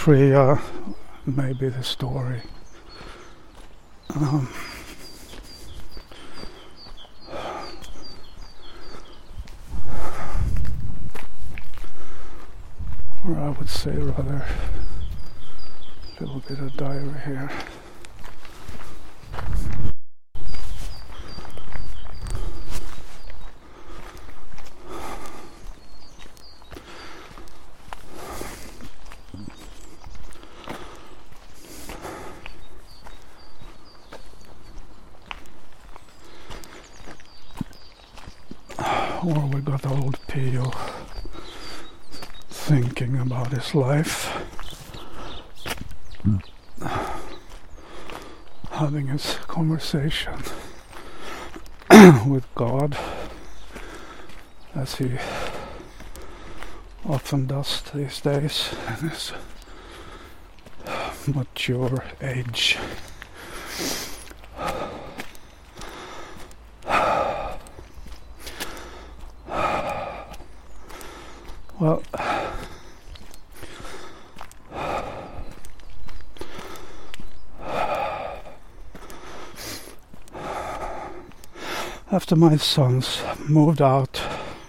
Eritrea, maybe the story. Or I would say rather a little bit of diary here. Or we got old Pio thinking about his life, having his conversation with God, as he often does these days in his mature age. Well, after my sons moved out,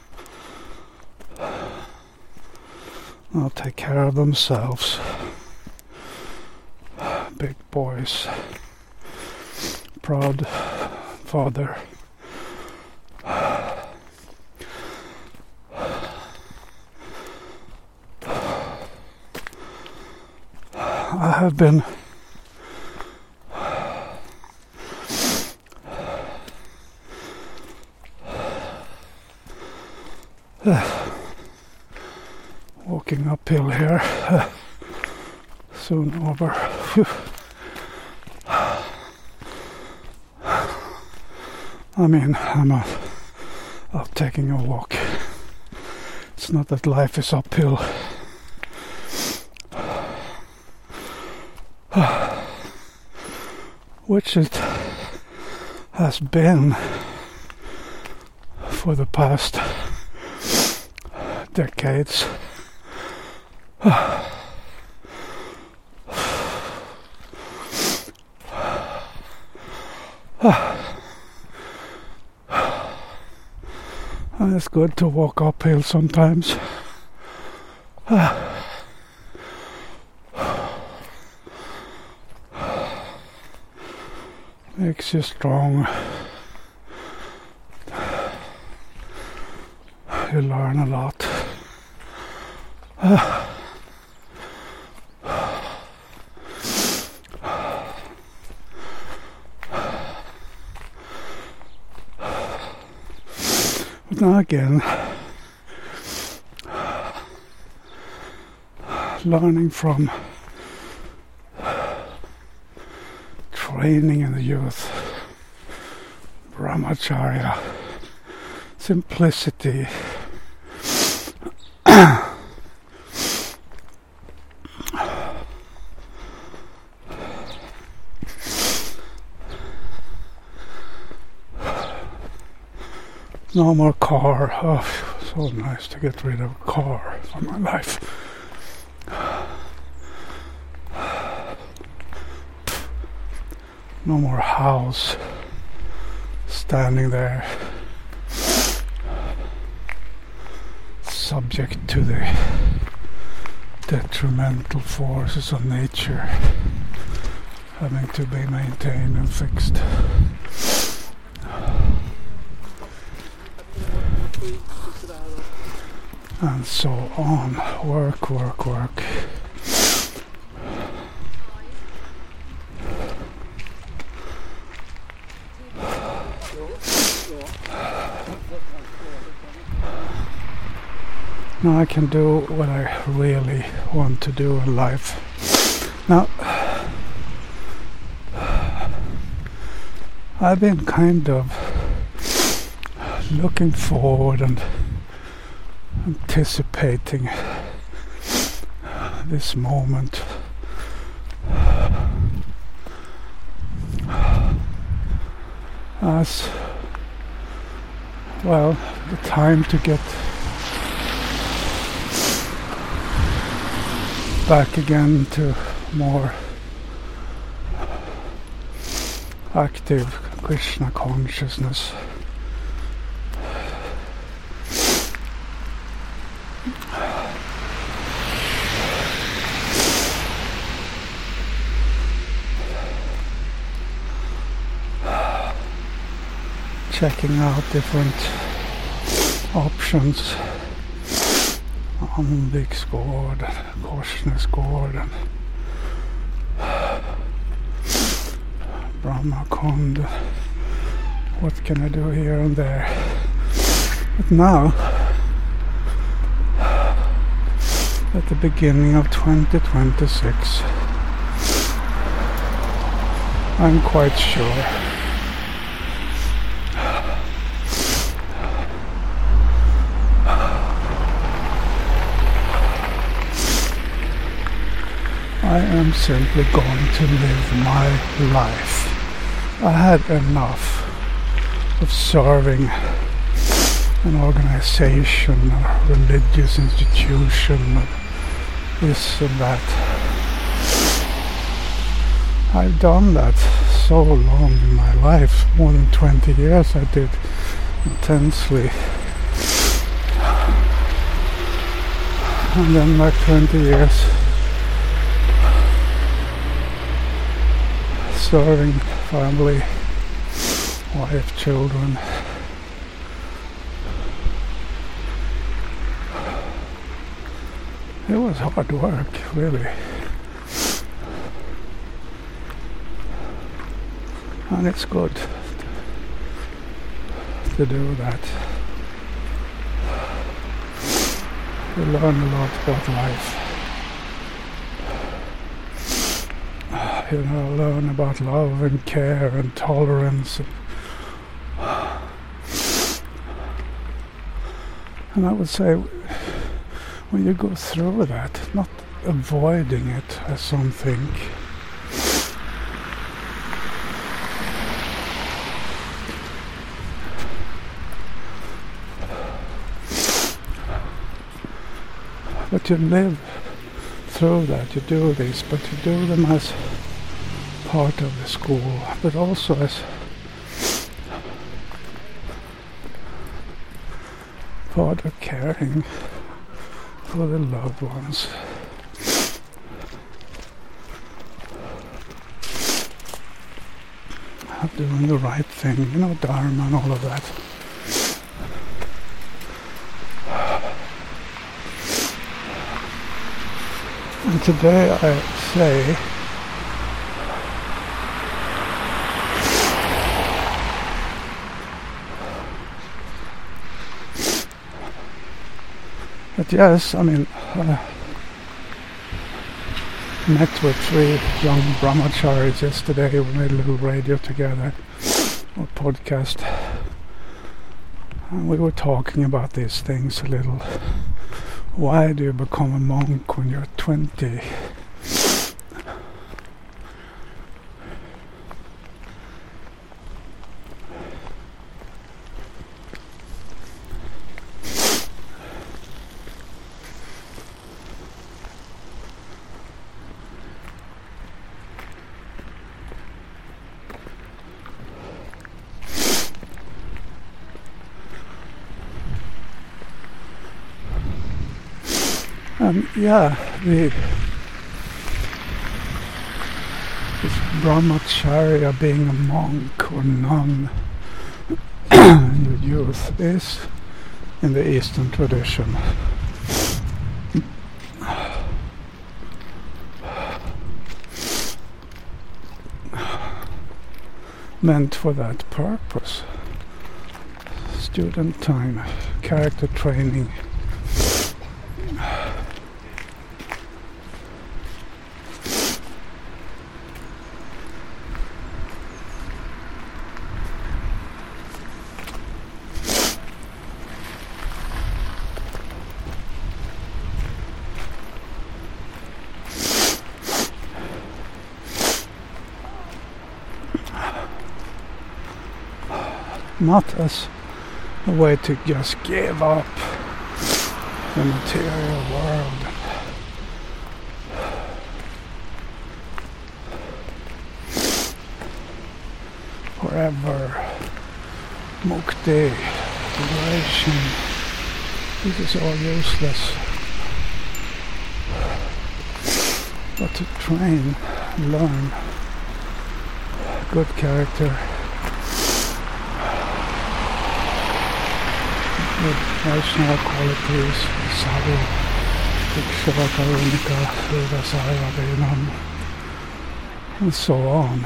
they'll take care of themselves, big boys, proud father. I have been walking uphill here, soon over. I mean, I'm out taking a walk. It's not that life is uphill. Which it has been for the past decades. And it's good to walk uphill sometimes. Makes you strong. You learn a lot. But now again, learning from training in the youth, brahmacharya, simplicity, no more car. Oh, so nice to get rid of a car from my life. No more house standing there subject to the detrimental forces of nature, having to be maintained and fixed. And so on. Work, work, work. Now I can do what I really want to do in life. Now, I've been kind of looking forward and anticipating this moment. As well, the time to get back again to more active Krishna consciousness. Checking out different options on Viksgård, Korsnäsgård and Brahmakund. What can I do here and there? But now, at the beginning of 2026, I'm quite sure I am simply going to live my life. I had enough of serving an organization or religious institution or this and that. I've done that so long in my life, more than 20 years I did intensely. And then like 20 years serving family, wife, children. It was hard work, really. And it's good to do that. You learn a lot about life. You know, learn about love and care and tolerance. And I would say, when you go through that, not avoiding it as something, but you live through that, you do this, but you do them as part of the school, but also as part of caring for the loved ones. Doing the right thing, you know, Dharma and all of that. And today I say that yes, I mean, met with 3 young brahmacharis yesterday. We made a little radio together, or podcast, and we were talking about these things a little. Why do you become a monk when you're 20? Yeah, this brahmacharya, being a monk or nun in your youth, is in the Eastern tradition meant for that purpose. Student time, character training. Not as a way to just give up the material world forever, mukti, liberation. This is all useless. But to train, learn good character, with Vaishnava qualities, sadhu, Dikshava, Karunika, Hridasaya, Venam, and so on.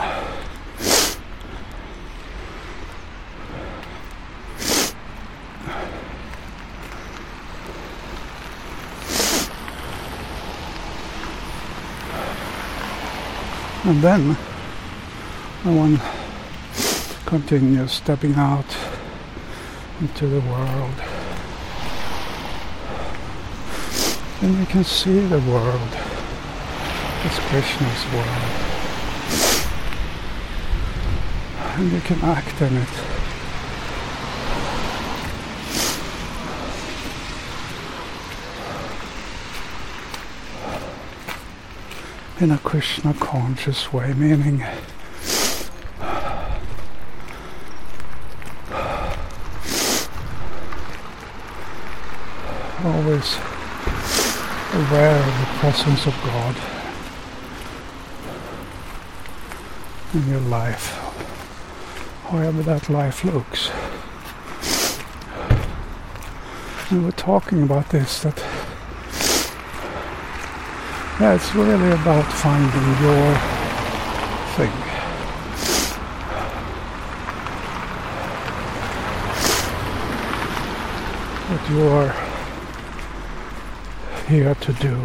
And then, when one continues stepping out into the world, then you can see the world as Krishna's world, and you can act in it. In a Krishna conscious way, meaning always aware of the presence of God in your life, however that life looks. And we're talking about this, that it's really about finding your thing. What you're here to do.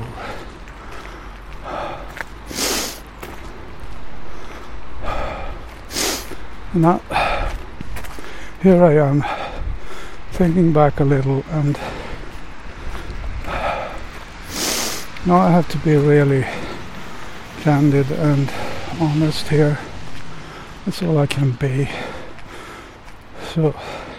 Now, here I am, thinking back a little, and now I have to be really candid and honest here. That's all I can be. So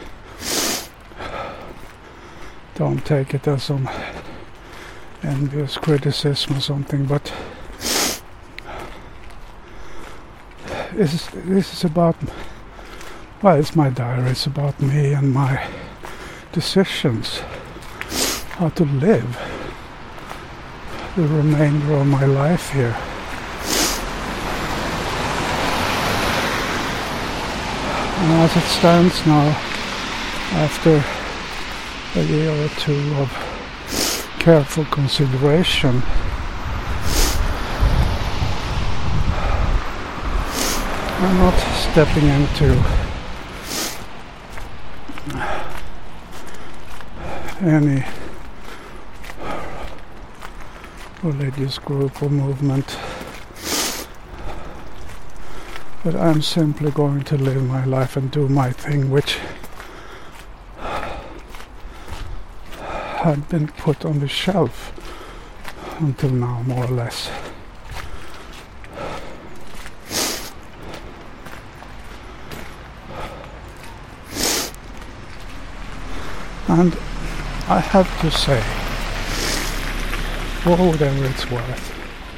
don't take it as some envious criticism or something, but this is about, well, it's my diary. It's about me and my decisions, how to live the remainder of my life here. And as it stands now, after a year or two of careful consideration, I'm not stepping into any religious group or movement, but I'm simply going to live my life and do my thing, which had been put on the shelf until now, more or less. And I have to say, for whatever it's worth,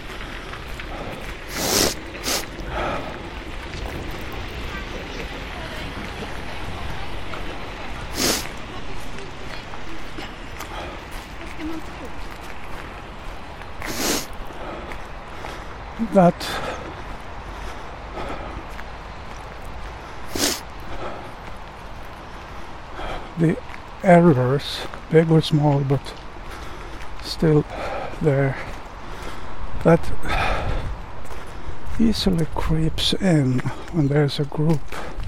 that the errors, big or small, but still there, that easily creeps in when there's a group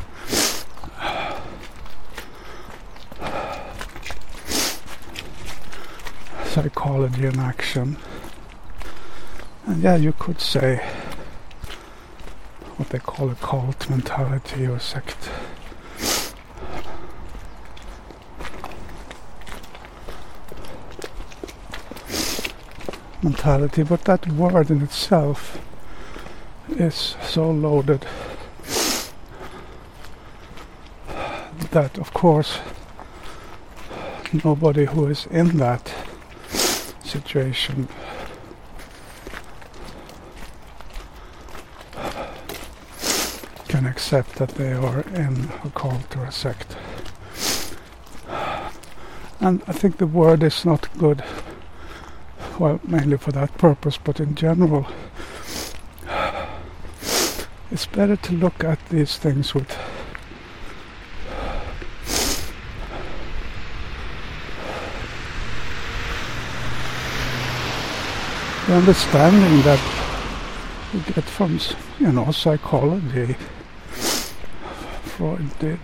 psychology in action. And yeah, you could say what they call a cult mentality or sect mentality, but that word in itself is so loaded that, of course, nobody who is in that situation can and accept that they are in a cult or a sect. And I think the word is not good, well, mainly for that purpose, but in general, it's better to look at these things with the understanding that you get from, psychology. Freud did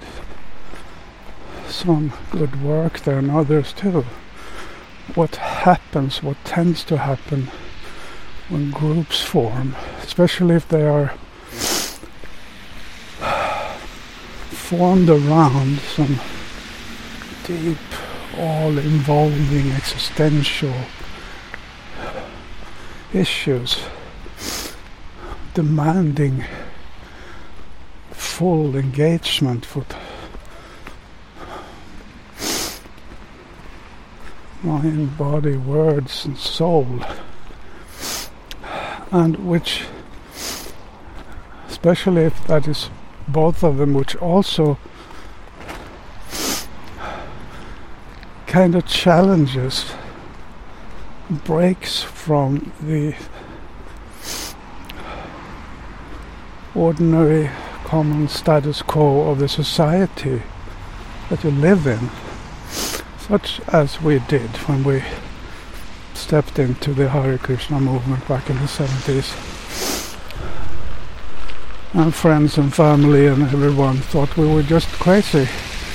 some good work there, and others too. What tends to happen when groups form, especially if they are formed around some deep, all-involving existential issues, demanding full engagement with mind, body, words and soul, and which, especially if that is both of them, which also kind of challenges, breaks from the ordinary common status quo of the society that you live in, such as we did when we stepped into the Hare Krishna movement back in the 70s. And friends and family and everyone thought we were just crazy.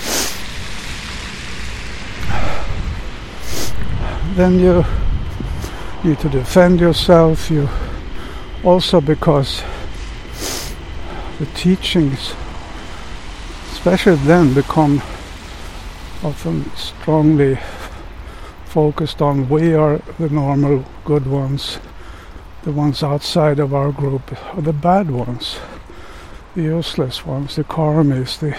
Then you need to defend yourself, you also, because the teachings, especially then, become often strongly focused on we are the normal good ones, the ones outside of our group are the bad ones, the useless ones, the karmis, the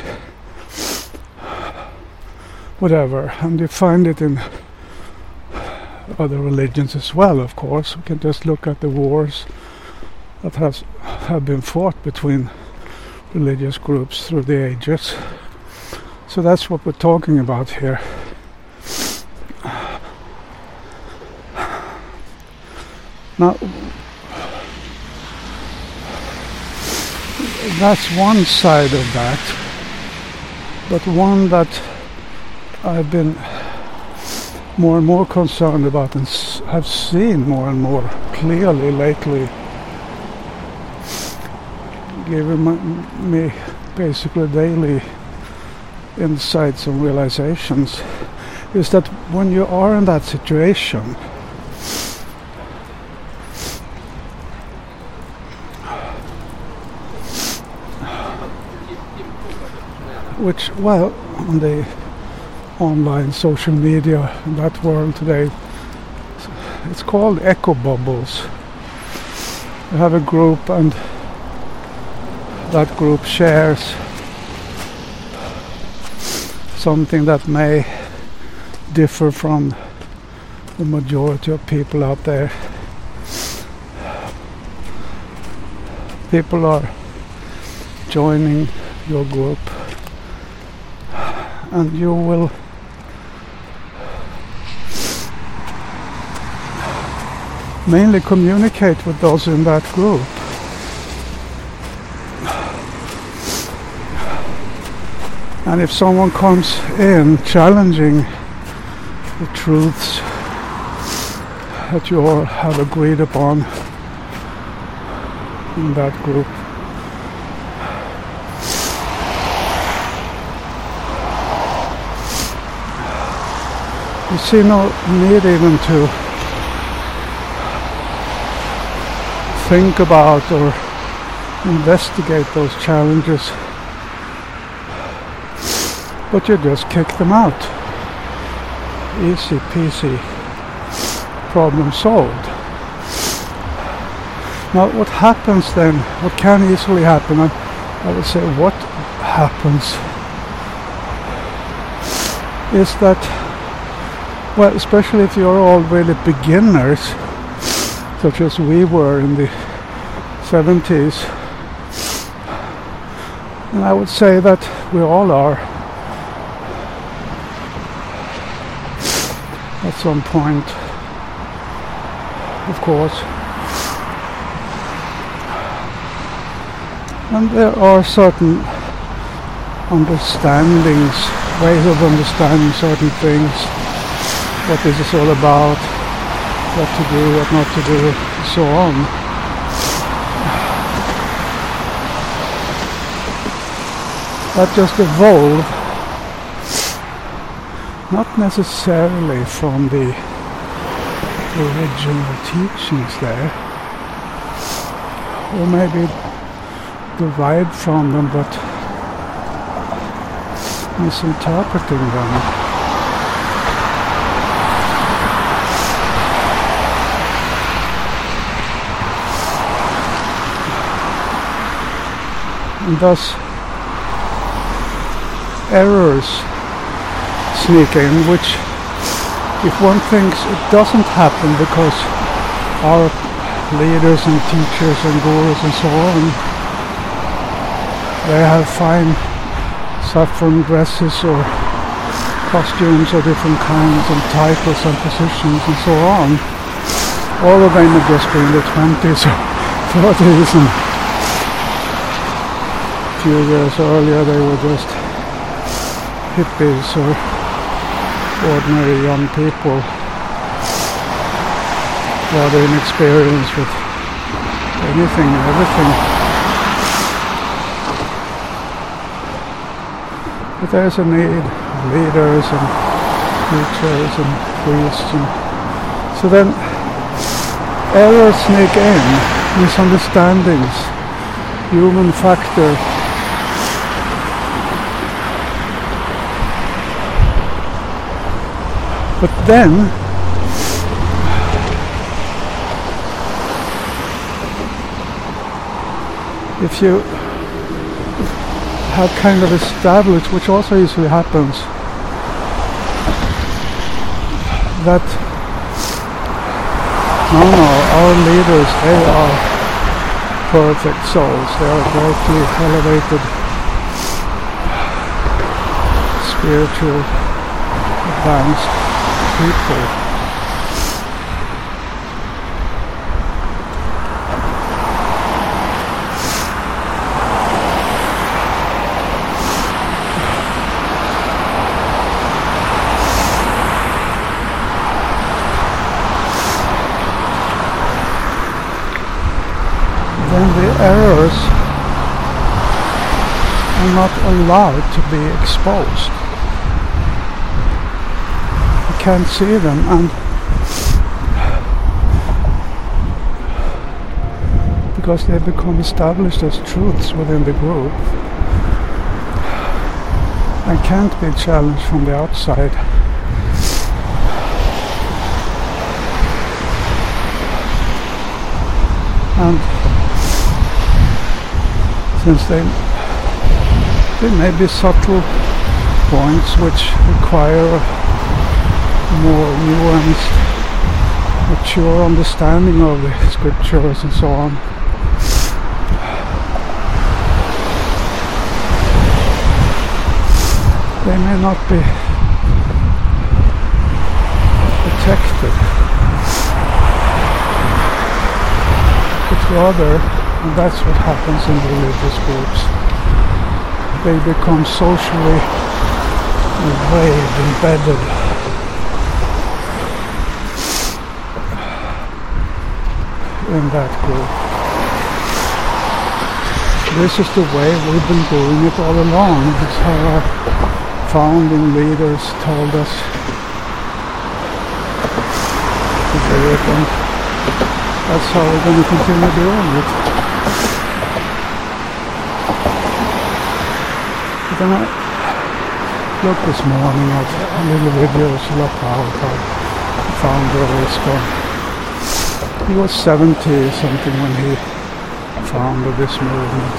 whatever. And you find it in other religions as well, of course. We can just look at the wars that have been fought between religious groups through the ages. So that's what we're talking about here. Now, that's one side of that, but one that I've been more and more concerned about and have seen more and more clearly lately, giving me basically daily insights and realizations, is that when you are in that situation, which, well, on the online social media in that world today, it's called echo bubbles. You have a group and that group shares something that may differ from the majority of people out there. People are joining your group, and you will mainly communicate with those in that group. And if someone comes in challenging the truths that you all have agreed upon in that group, you see no need even to think about or investigate those challenges, but you just kick them out. Easy peasy, problem solved. Now what happens then, what can easily happen, and I would say what happens is that, well, especially if you're all really beginners, such as we were in the 70s, And I would say that we all are at some point, of course. And there are certain understandings, ways of understanding certain things, what this is all about, what to do, what not to do, and so on. That just evolve, not necessarily from the original teachings there, or maybe derived from them, but misinterpreting them. And thus errors sneak in, which if one thinks it doesn't happen because our leaders and teachers and gurus and so on, they have fine saffron dresses or costumes of different kinds and titles and positions and so on. All of them are just in the 20s or 30s, and a few years earlier they were just hippies or ordinary young people, rather inexperienced with anything and everything. But there's a need of leaders and teachers and priests, and so then errors sneak in, misunderstandings, human factor. But then if you have kind of established, which also usually happens, that no, our leaders, they are perfect souls, they are greatly elevated spiritual advanced people. Then the errors are not allowed to be exposed. You can't see them, and because they become established as truths within the group and can't be challenged from the outside. And since they may be subtle points which require a more nuanced, mature understanding of the scriptures and so on, they may not be protected, but rather, and that's what happens in religious groups, they become socially embedded. In that group. This is the way we've been doing it all along. It's how our founding leaders told us to do it, and that's how we're going to continue doing it. But then I looked this morning at a little video of Srila Prabhupada, the founder of ISKCON. He was 70 something when he founded this movement.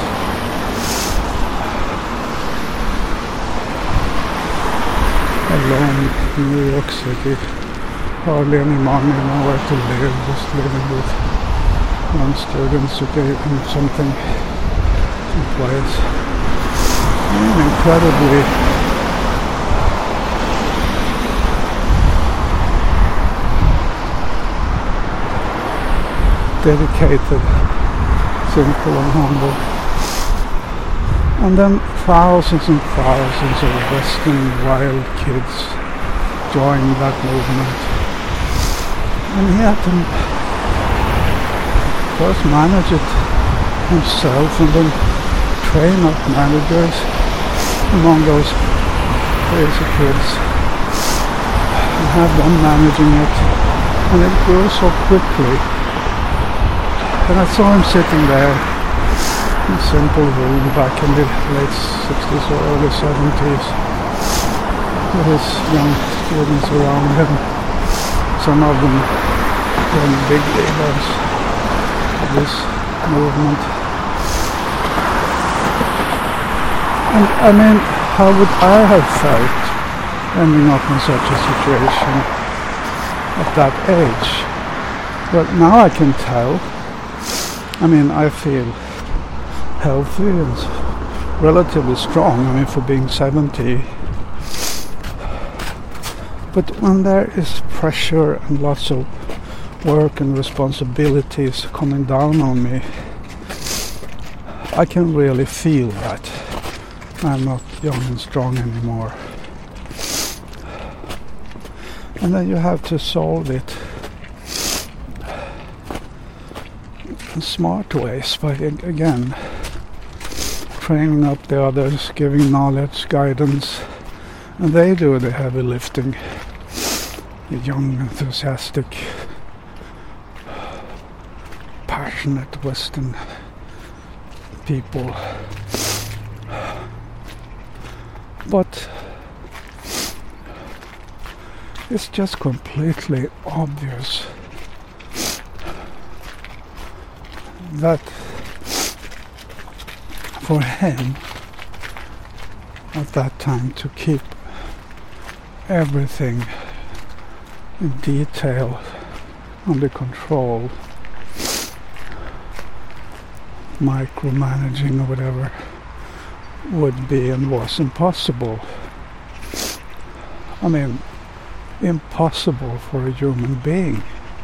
Alone in New York City, hardly any money, nowhere to live, just living with one student who gave him something, some place. incredibly dedicated, simple and humble. And then thousands and thousands of Western wild kids joined that movement. And he had to first manage it himself and then train up managers among those crazy kids and have them managing it. And it grew so quickly. And I saw him sitting there in a simple room back in the late 60s or early 70s with his young students around him. Some of them were big leaders of this movement. And I mean, how would I have felt ending up in such a situation at that age? But now I can tell. I mean, I feel healthy and relatively strong, I mean, for being 70. But when there is pressure and lots of work and responsibilities coming down on me, I can really feel that I'm not young and strong anymore. And then you have to solve it in smart ways by, again, training up the others, giving knowledge, guidance, and they do the heavy lifting. The young, enthusiastic, passionate Western people. But it's just completely obvious that for him at that time to keep everything in detail under control, micromanaging or whatever, would be and was impossible. I mean, impossible for a human being.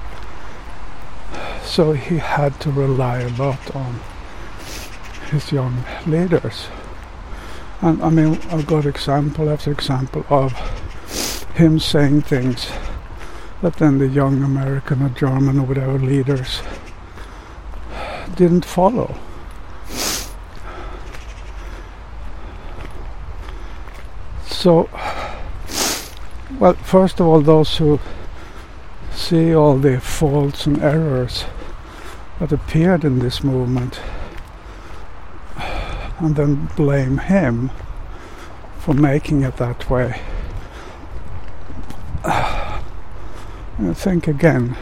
So he had to rely a lot on his young leaders. And I mean, I've got example after example of him saying things that then the young American or German or whatever leaders didn't follow. So, well, first of all, those who see all the faults and errors that appeared in this movement and then blame him for making it that way, I think again,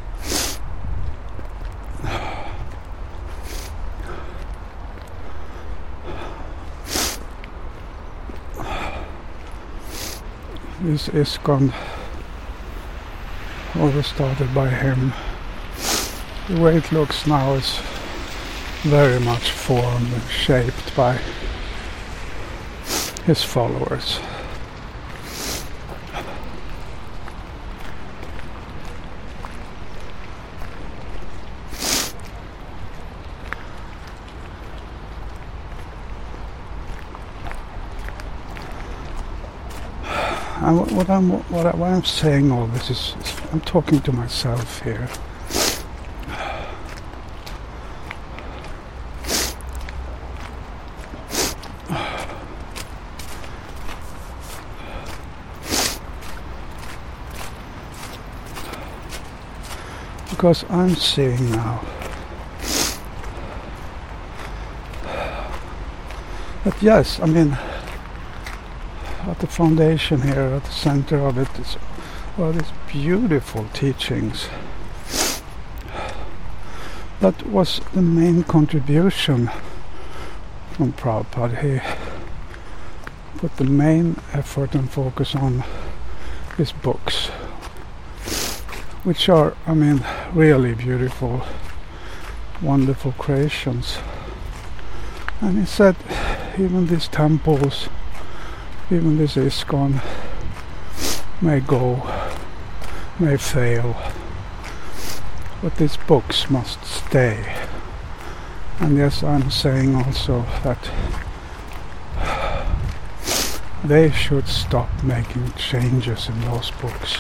this ISKCON was started by him. The way it looks now is very much formed and shaped by his followers. And what I'm saying all this is I'm talking to myself here. Because I'm seeing now that yes, I mean, at the foundation here, at the center of it, is all these beautiful teachings. That was the main contribution from Prabhupada. He put the main effort and focus on his books, which are, I mean, really beautiful, wonderful creations. And he said even these temples, even this ISKCON may go, may fail, but these books must stay. And yes, I'm saying also that they should stop making changes in those books.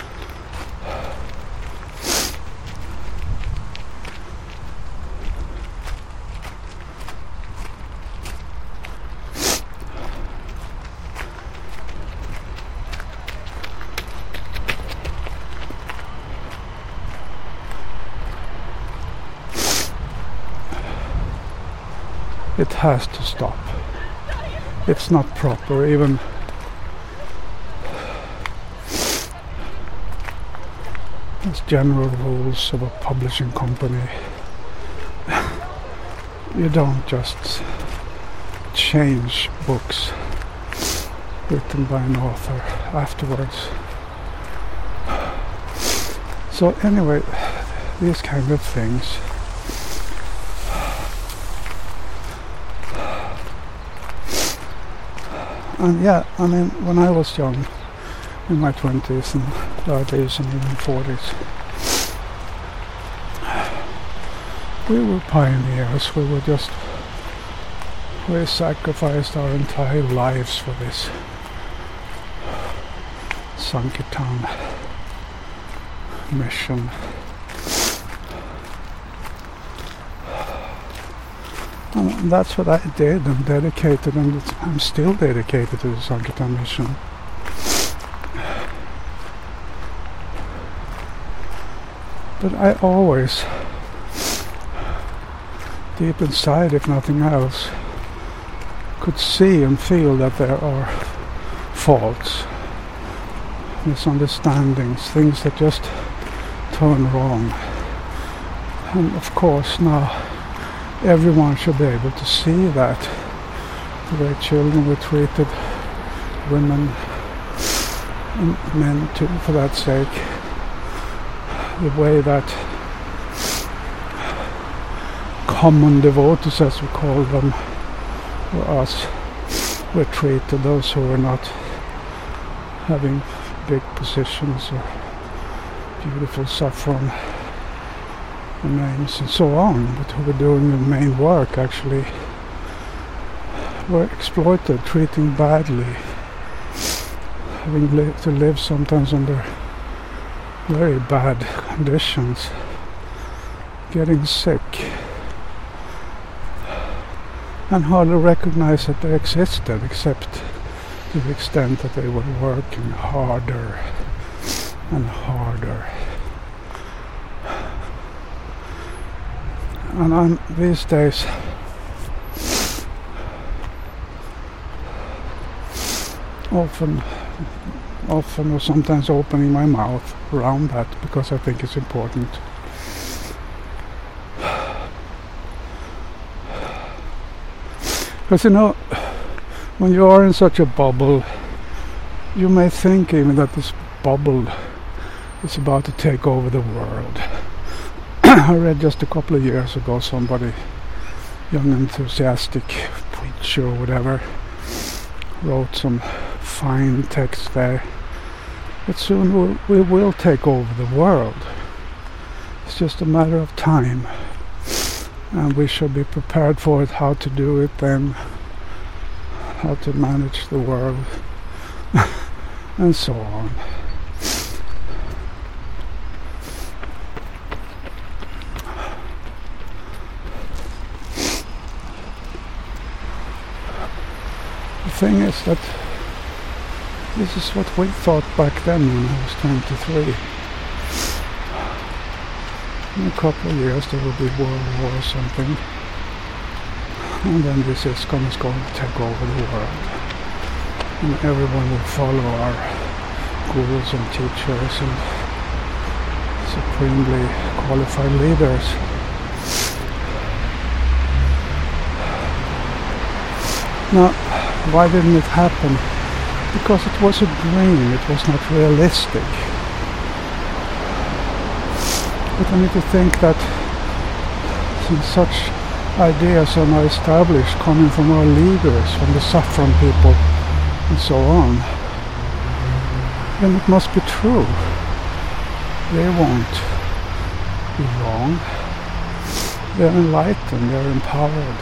It has to stop. It's not proper, even as general rules of a publishing company. You don't just change books written by an author afterwards. So anyway, these kind of things. And yeah, I mean, when I was young, in my 20s and 30s and even 40s, we were pioneers. We sacrificed our entire lives for this Sankirtan mission. And that's what I did and dedicated, and I'm still dedicated to the Sankirtan mission. But I always, deep inside, if nothing else, could see and feel that there are faults, misunderstandings, things that just turn wrong. And of course now everyone should be able to see that, the way children were treated, women and men too, for that sake, the way that common devotees, as we call them, or us, were treated, those who were not having big positions or beautiful saffron names and so on, but who were doing the main work actually were exploited, treated badly, having to live sometimes under very bad conditions, getting sick, and hardly recognize that they existed, except to the extent that they were working harder and harder. And I'm these days often or sometimes opening my mouth around that, because I think it's important. Because when you are in such a bubble, you may think even that this bubble is about to take over the world. I read just a couple of years ago somebody, young enthusiastic preacher or whatever, wrote some fine text there, but soon we will take over the world. It's just a matter of time, and we should be prepared for it, how to do it then, how to manage the world, and so on. The thing is that this is what we thought back then when I was 23. In a couple of years there will be World War or something, and then this ISKCON is going to take over the world, and everyone will follow our gurus and teachers and supremely qualified leaders. Now, why didn't it happen? Because it was a dream, it was not realistic. But I need to think that in such ideas are now established coming from our leaders, from the saffron people and so on, then it must be true. They won't be wrong. They're enlightened, they're empowered.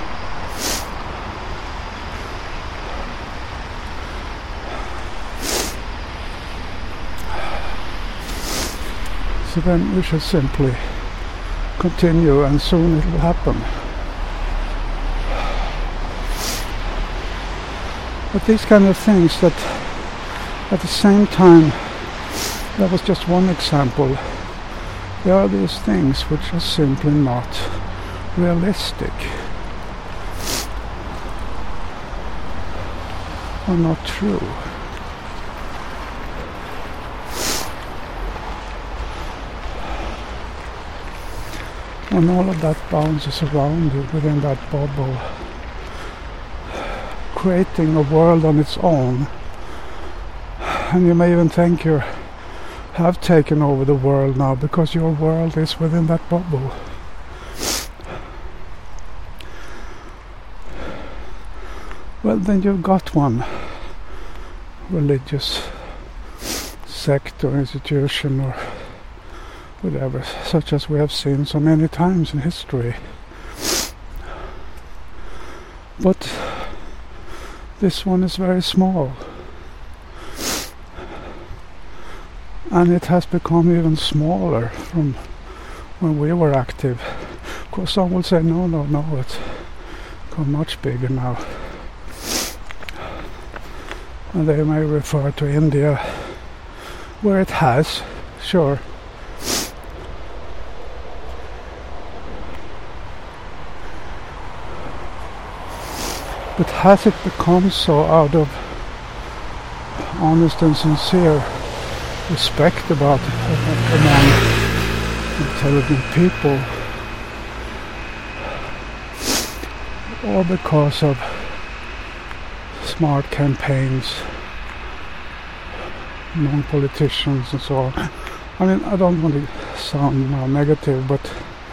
So then we should simply continue, and soon it will happen. But these kind of things that at the same time, that was just one example, there are these things which are simply not realistic, are not true. When all of that bounces around you within that bubble, creating a world on its own, and you may even think you have taken over the world now because your world is within that bubble. Well, then you've got one religious sect or institution or whatever, such as we have seen so many times in history. But this one is very small, and it has become even smaller from when we were active. Of course, some will say no, it's become much bigger now, and they may refer to India, where it has, sure. But has it become so out of honest and sincere respect about among intelligent people, or because of smart campaigns among politicians and so on? I mean, I don't want to sound negative, but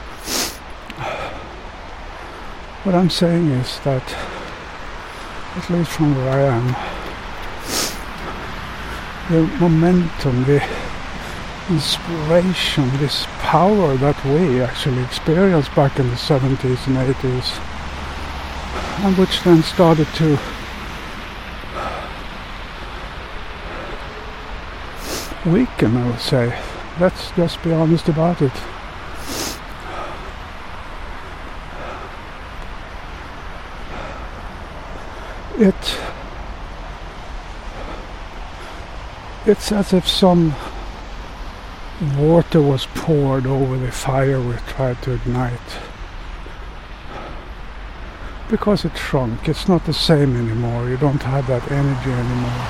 what I'm saying is that, at least from where I am, the momentum, the inspiration, this power that we actually experienced back in the 70s and 80s, and which then started to weaken, I would say. Let's just be honest about it. It's as if some water was poured over the fire we tried to ignite, because it shrunk. It's not the same anymore. You don't have that energy anymore.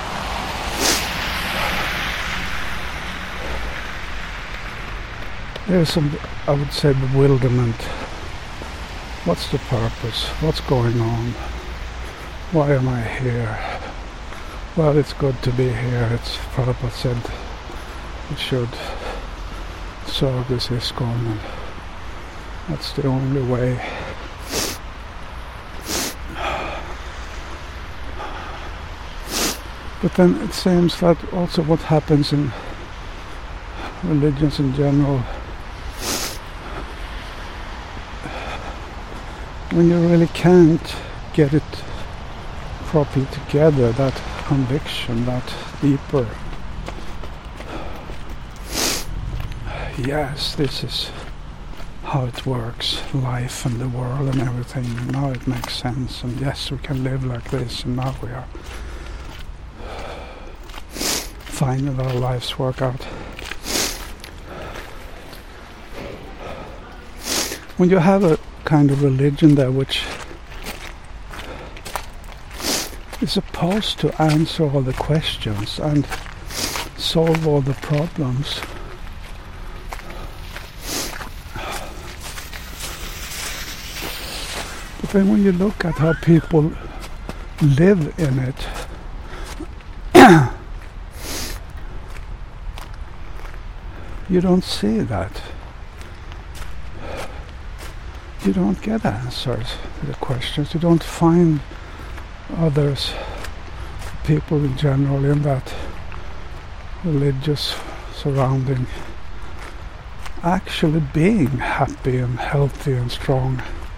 There's some, I would say, bewilderment. What's the purpose? What's going on? Why am I here? Well, it's good to be here. It's Prabhupada said it should serve this ISKCON, and that's the only way. But then it seems that also what happens in religions in general, when you really can't get it properly together, that conviction, that deeper, yes, this is how it works, life and the world and everything, now it makes sense, and yes, we can live like this, and now we are finding our lives work out. When you have a kind of religion there which is supposed to answer all the questions and solve all the problems, but then when you look at how people live in it, you don't see that. you don't get answers to the questions. You don't find others, people in general, in that religious surrounding actually being happy and healthy and strong.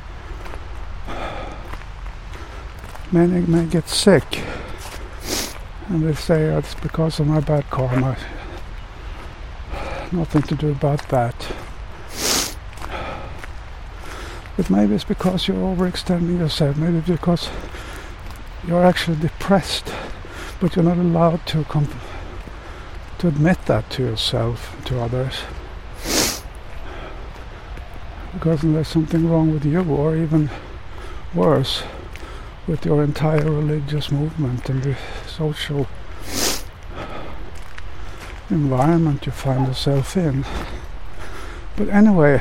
Many may get sick and they say, oh, it's because of my bad karma. Nothing to do about that. But maybe it's because you're overextending yourself. Maybe because you're actually depressed, but you're not allowed to admit that to yourself and to others. Because there's something wrong with you, or even worse, with your entire religious movement and the social environment you find yourself in. But anyway,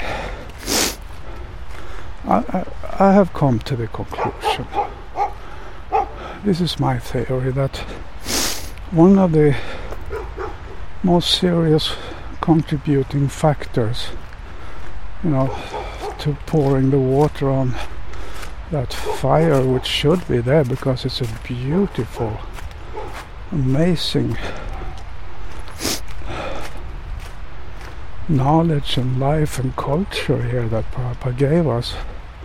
I have come to the conclusion, this is my theory, that one of the most serious contributing factors, to pouring the water on that fire, which should be there because it's a beautiful, amazing knowledge and life and culture here that Prabhupada gave us.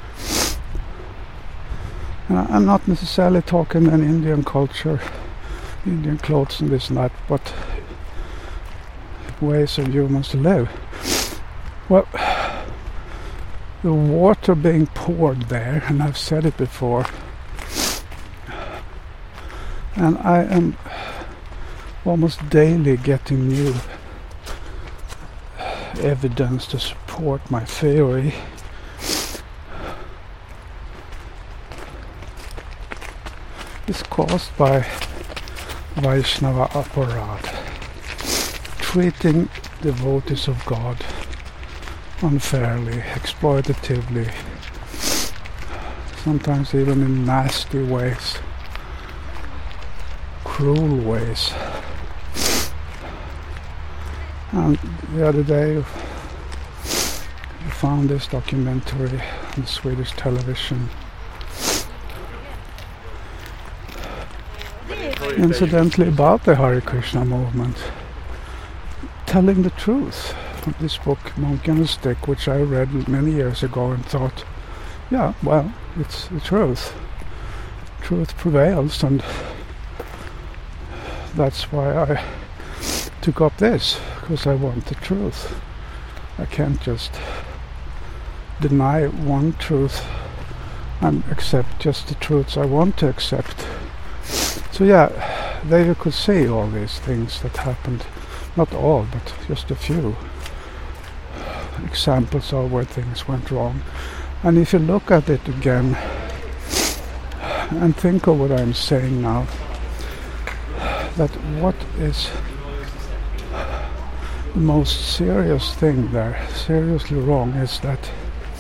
I'm not necessarily talking an Indian culture, Indian clothes and this and that, but ways of humans to live. Well, the water being poured there, and I've said it before, and I am almost daily getting new evidence to support my theory. It's caused by Vaishnava aparad, treating devotees of God unfairly, exploitatively, sometimes even in nasty ways, cruel ways. And the other day I found this documentary on Swedish television, incidentally about the Hare Krishna movement, telling the truth. This book, Monk and a Stick, which I read many years ago and thought, yeah, well, it's the truth. Truth prevails, and that's why I took up this, because I want the truth. I can't just deny one truth and accept just the truths I want to accept. So yeah, there you could see all these things that happened. Not all, but just a few examples of where things went wrong. And if you look at it again and think of what I'm saying now, that what is the most serious thing there, seriously wrong, is that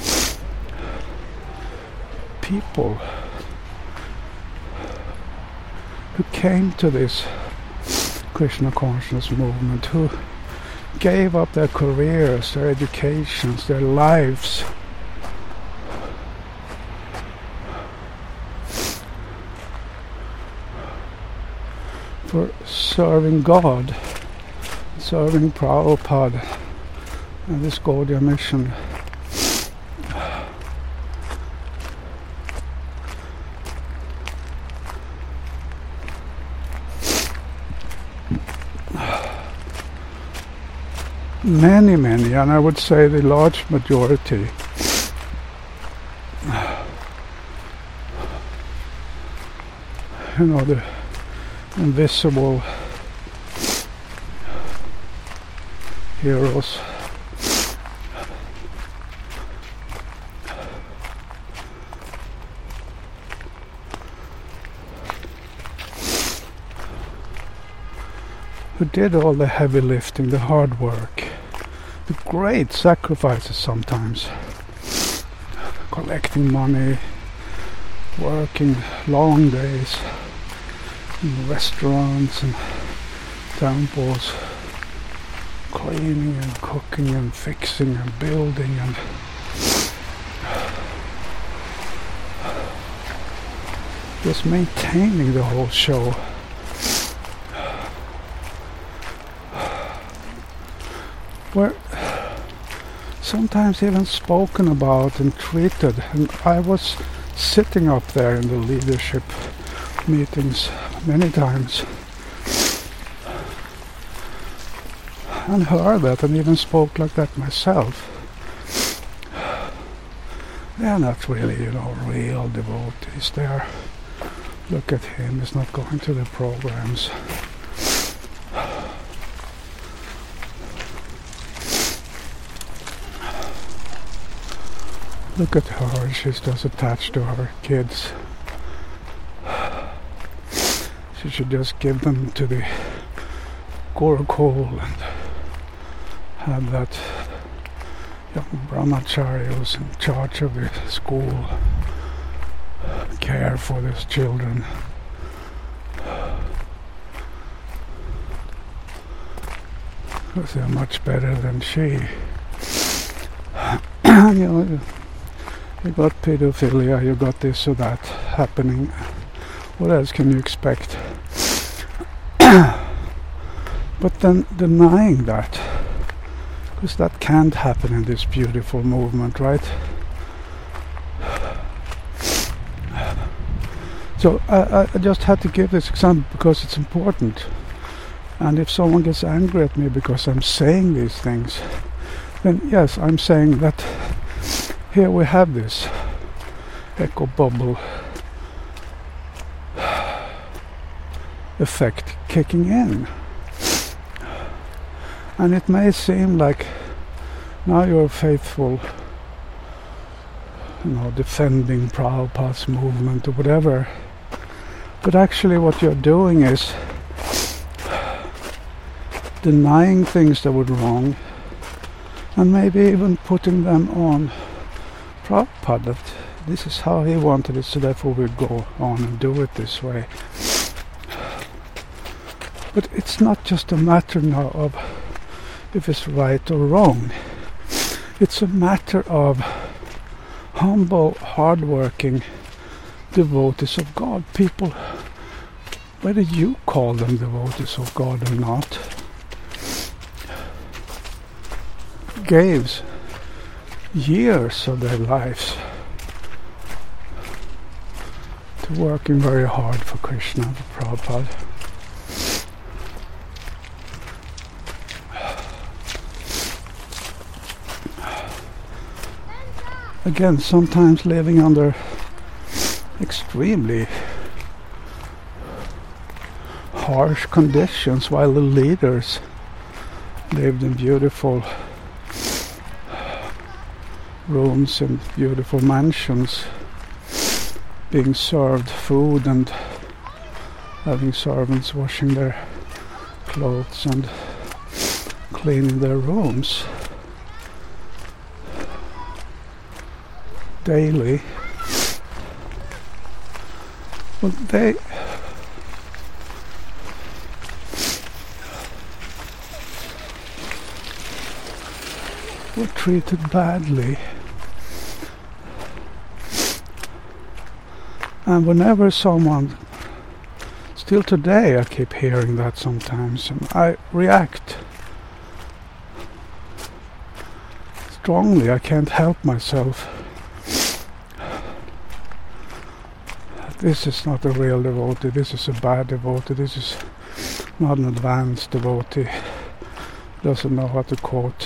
people who came to this Krishna consciousness movement, who gave up their careers, their educations, their lives for serving God, serving Prabhupada and this Gaudiya mission. Many, and I would say the large majority, the invisible heroes, who did all the heavy lifting, the hard work, the great sacrifices sometimes, collecting money, working long days in restaurants and temples, cleaning and cooking and fixing and building and just maintaining the whole show. Were sometimes even spoken about and treated, and I was sitting up there in the leadership meetings many times and heard that and even spoke like that myself. They're not really, real devotees. Look at him, he's not going to the programs. Look at her, she's just attached to her kids. She should just give them to the Gurukul and have that young brahmachari who's in charge of the school care for these children. Because they're much better than she. You got pedophilia, you got this or that happening. What else can you expect? But then denying that, because that can't happen in this beautiful movement, right? So I just had to give this example because it's important. And if someone gets angry at me because I'm saying these things, then yes, I'm saying that here we have this echo bubble effect kicking in. And it may seem like now you're a faithful, defending Prabhupada's movement or whatever. But actually what you're doing is denying things that were wrong and maybe even putting them on Prabhupada, that this is how he wanted it, so therefore we go on and do it this way. But it's not just a matter now of if it's right or wrong. It's a matter of humble, hard-working devotees of God. People, whether you call them devotees of God or not, gave years of their lives to working very hard for Krishna, for Prabhupada. Again, sometimes living under extremely harsh conditions while the leaders lived in beautiful rooms and beautiful mansions, being served food and having servants washing their clothes and cleaning their rooms daily. Well, they were treated badly. And whenever someone, still today I keep hearing that sometimes, and I react strongly. I can't help myself. This is not a real devotee, this is a bad devotee, this is not an advanced devotee, doesn't know how to quote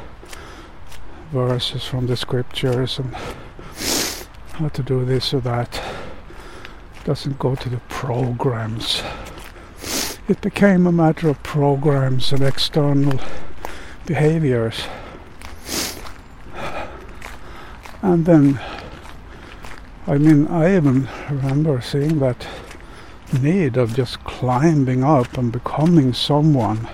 verses from the scriptures and how to do this or that, doesn't go to the programs. It became a matter of programs and external behaviors. And then I even remember seeing that need of just climbing up and becoming someone,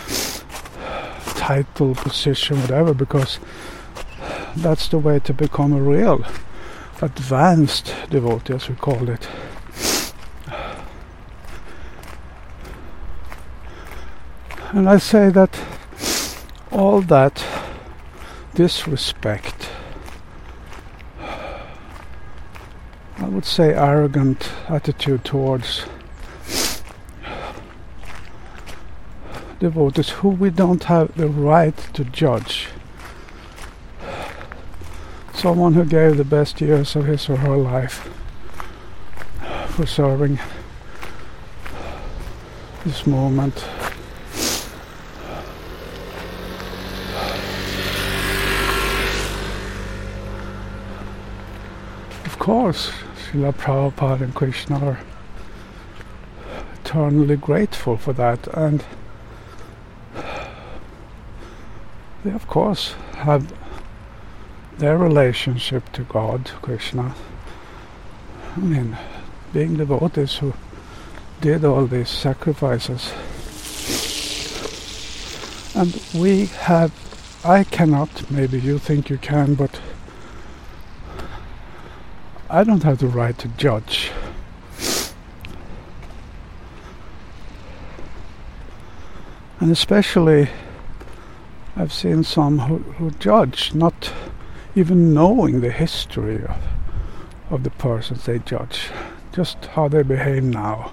title, position, whatever, because that's the way to become a real advanced devotee, as we call it. And I say that all that disrespect, I would say, arrogant attitude towards devotees who we don't have the right to judge. Someone who gave the best years of his or her life for serving this movement. Of course, Srila Prabhupada and Krishna are eternally grateful for that, and they of course have their relationship to God, Krishna. I mean, being devotees who did all these sacrifices. And I cannot, maybe you think you can, but I don't have the right to judge. And especially I've seen some who judge, not even knowing the history of the persons they judge, just how they behave now.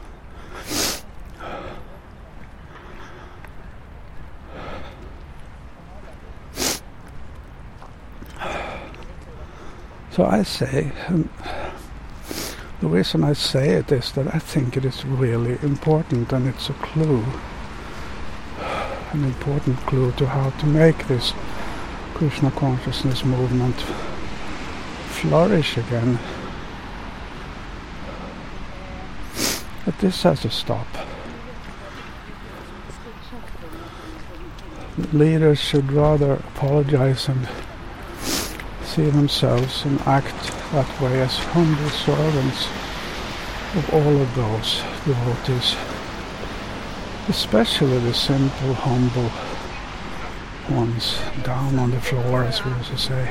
So I say, and the reason I say it is that I think it is really important, and it's a clue, an important clue to how to make this Krishna consciousness movement flourish again. But this has to stop. Leaders should rather apologize and see themselves and act that way as humble servants of all of those devotees, especially the simple, humble ones down on the floor, as we used to say.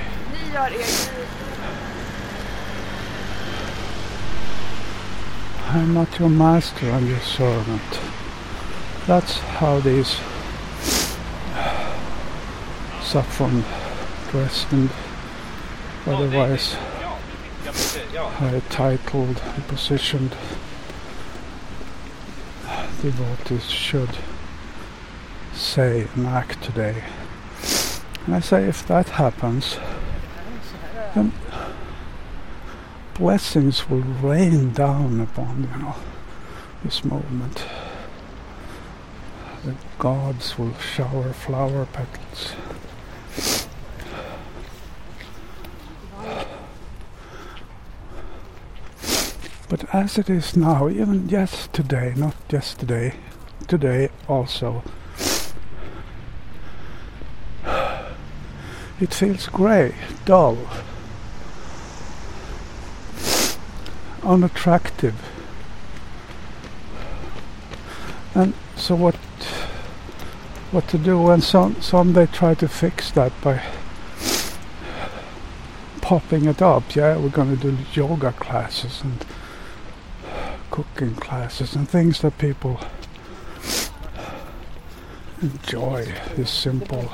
I'm not your master, I'm your servant. That's how these saffron dressed and otherwise high-titled and positioned devotees should say and act today. And I say, if that happens, then blessings will rain down upon, this movement. The gods will shower flower petals. But as it is now, even yesterday, not yesterday, today also, it feels grey, dull, unattractive. And so what to do? And some they try to fix that by popping it up. Yeah, we're going to do yoga classes and cooking classes and things that people enjoy. This simple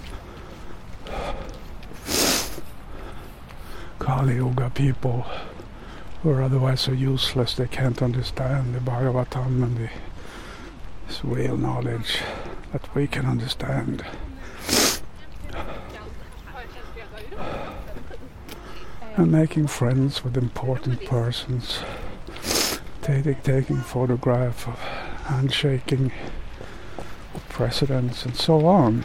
Kali Yuga people who are otherwise so useless they can't understand the Bhagavatam and this real knowledge that we can understand. And making friends with important persons, taking photograph of handshaking with presidents and so on.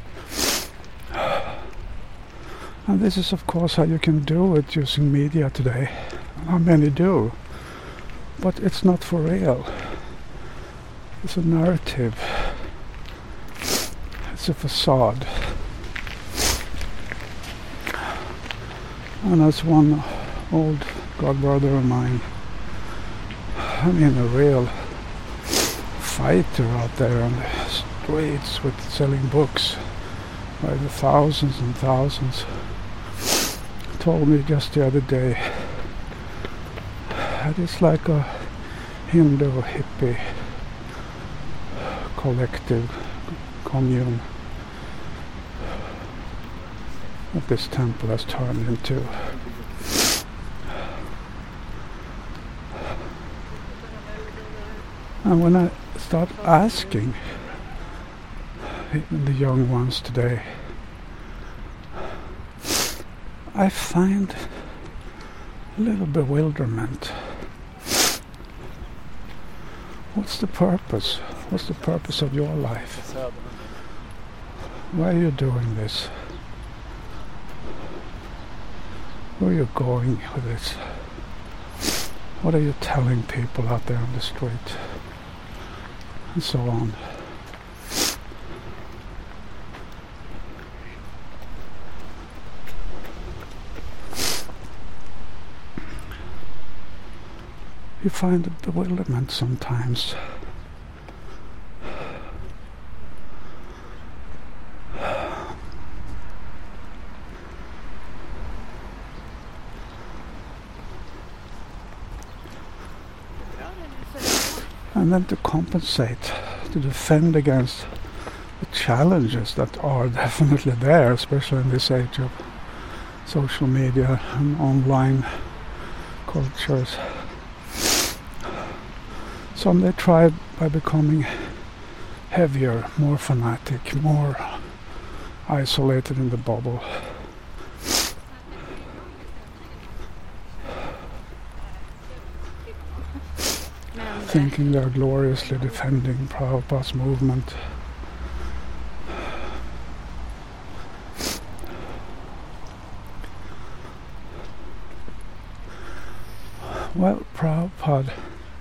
And this is of course how you can do it using media today. How many do? But it's not for real. It's a narrative. It's a facade. And as one old godbrother of mine, I mean a real fighter out there on the streets with selling books by the thousands and thousands, told me just the other day that it's like a Hindu hippie collective commune that this temple has turned into. And when I start asking even the young ones today, I find a little bewilderment. What's the purpose? What's the purpose of your life? Why are you doing this? Where are you going with this? What are you telling people out there on the street? And so on. You find a bewilderment sometimes. And then to compensate, to defend against the challenges that are definitely there, especially in this age of social media and online cultures. Some they try by becoming heavier, more fanatic, more isolated in the bubble. Thinking they're gloriously defending Prabhupada's movement. Well, Prabhupada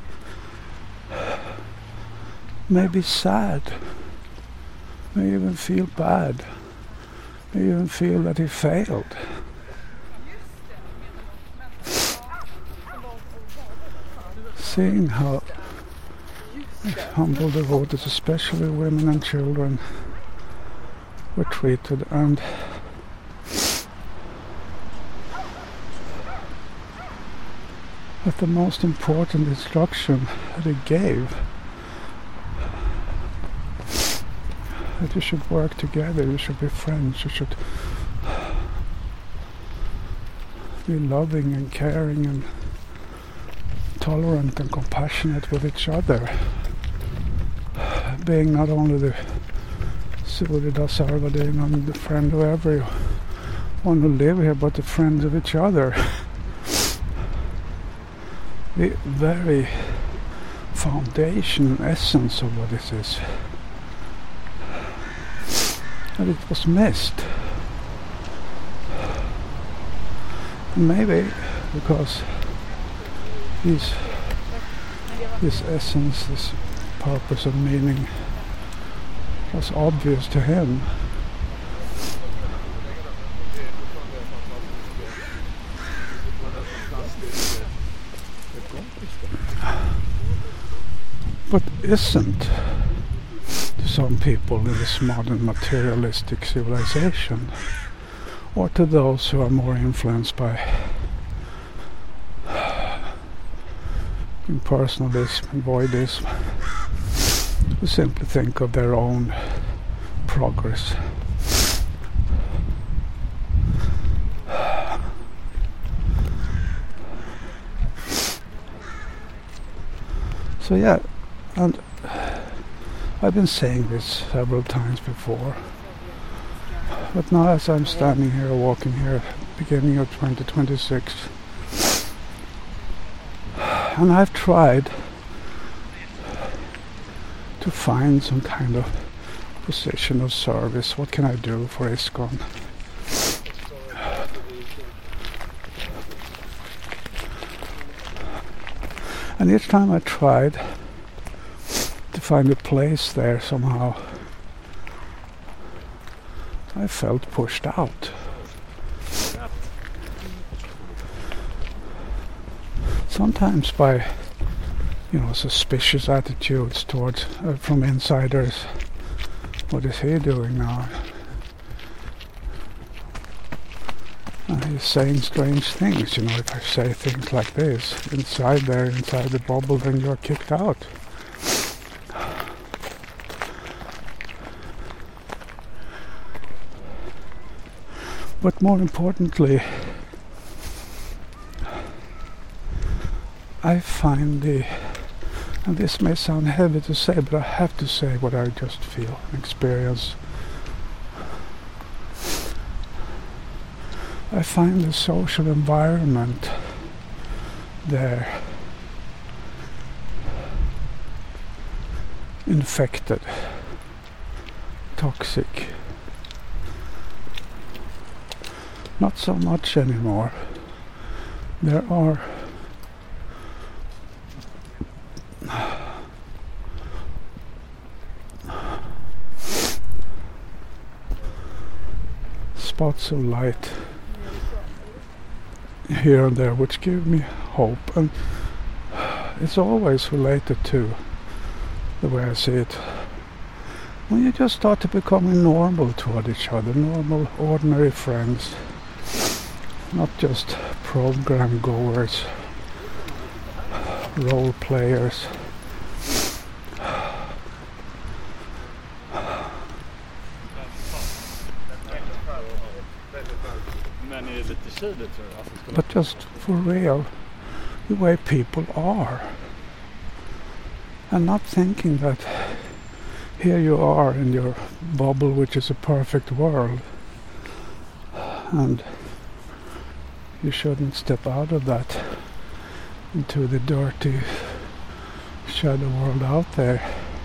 may be sad, may even feel bad, may even feel that he failed. Seeing how humble devotees, especially women and children, were treated, and that the most important instruction that he gave, that you should work together, you should be friends, you should be loving and caring and tolerant and compassionate with each other, being not only the Surya Sarvadin and the friend of everyone who live here, but the friends of each other. The very foundation and essence of what this is. And it was missed. And maybe because this essence, this purpose and meaning was obvious to him. But isn't to some people in this modern materialistic civilization, or to those who are more influenced by impersonalism and voidism, who simply think of their own progress. So yeah, and I've been saying this several times before, but now as I'm standing here, walking here, beginning of 2026, and I've tried to find some kind of position of service. What can I do for ISKCON? And each time I tried to find a place there, somehow I felt pushed out. Sometimes by, suspicious attitudes towards from insiders. What is he doing now? He's saying strange things. If I say things like this inside the bubble, then you're kicked out. But more importantly, I find And this may sound heavy to say, but I have to say what I just feel and experience. I find the social environment there infected, toxic. Not so much anymore. There are spots of light here and there which give me hope, and it's always related to the way I see it. When you just start to become normal toward each other, normal, ordinary friends, not just program goers, role players. But just for real, the way people are. And not thinking that here you are in your bubble, which is a perfect world, and you shouldn't step out of that into the dirty shadow world out there.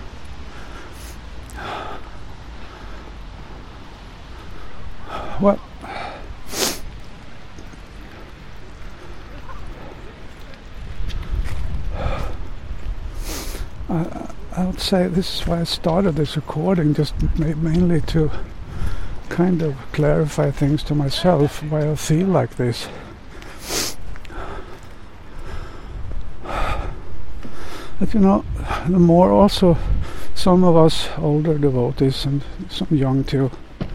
Well, I would say this is why I started this recording, just mainly to kind of clarify things to myself, why I feel like this. But you know, the more also some of us older devotees and some young too,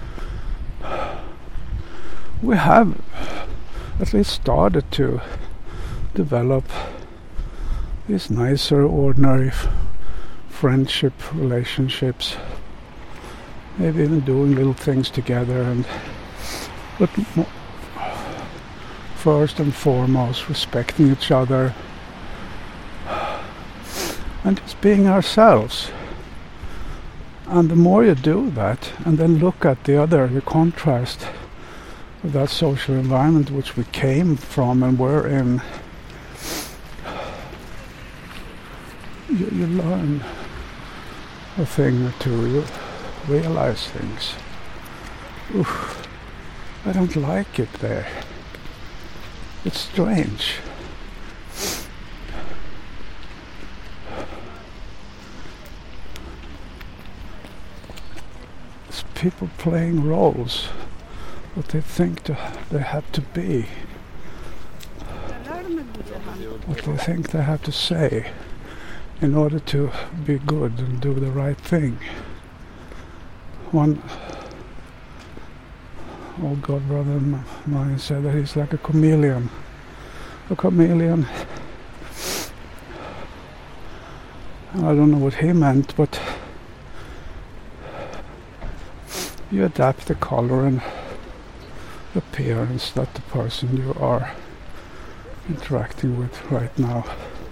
we have at least started to develop these nicer, ordinary friendship relationships, maybe even doing little things together, but first and foremost respecting each other and just being ourselves. And the more you do that, and then look at the contrast of that social environment which we came from and were in, you learn a thing or two, you realize things. Oof, I don't like it there. It's strange. It's people playing roles, what they think they have to be, what they think they have to say in order to be good and do the right thing. One old god brother of mine said that he's like a chameleon. A chameleon, I don't know what he meant, but you adapt the color and appearance that the person you are interacting with right now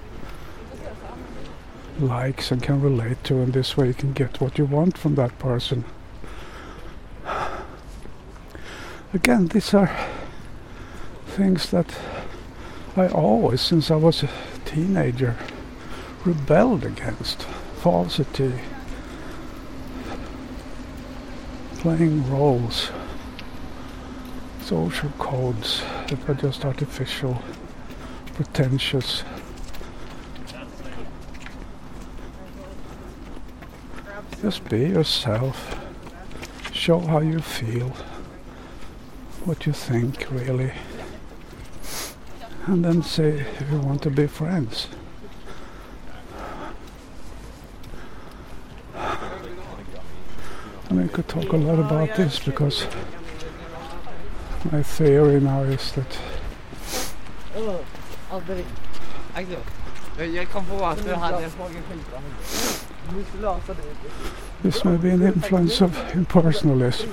likes and can relate to, and this way you can get what you want from that person. Again, these are things that I always, since I was a teenager, rebelled against. Falsity, playing roles, social codes that are just artificial, pretentious. Just be yourself, show how you feel, what you think really, and then say if you want to be friends. And I could talk a lot about this, because my theory now is that this may be an influence of impersonalism.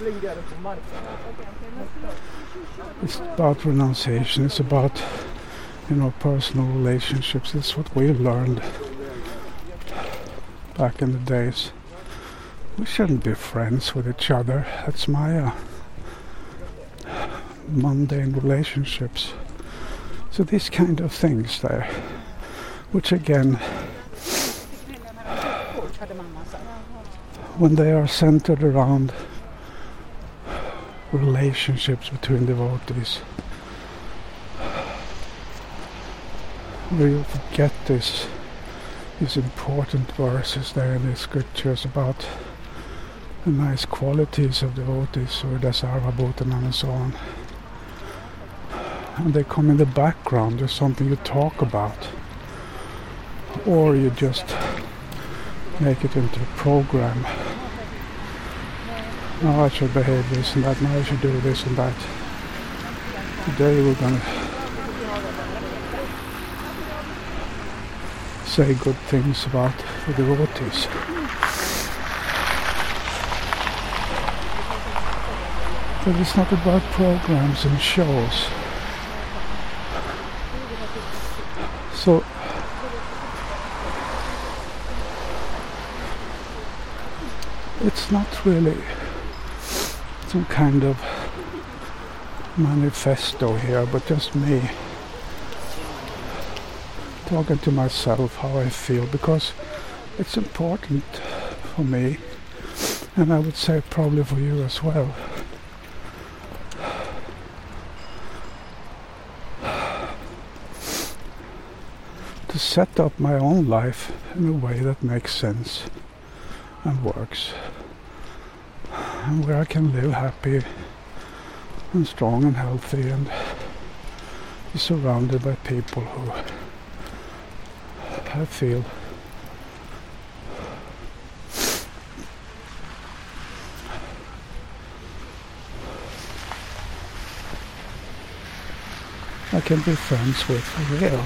It's about renunciation, it's about, personal relationships. It's what we learned back in the days. We shouldn't be friends with each other. That's my mundane relationships. So these kind of things there, which again, when they are centered around relationships between devotees, where you forget these important verses there in the scriptures about the nice qualities of devotees, Surdasarva, Bhutanam and so on. And they come in the background, there's something you talk about. Or you just make it into a program. Now I should behave this and that, now I should do this and that. Today we're going to say good things about the devotees. But it's not about programs and shows. So it's not really some kind of manifesto here, but just me talking to myself how I feel, because it's important for me, and I would say probably for you as well. To set up my own life in a way that makes sense and works, and where I can live happy and strong and healthy and be surrounded by people who I feel I can be friends with for real.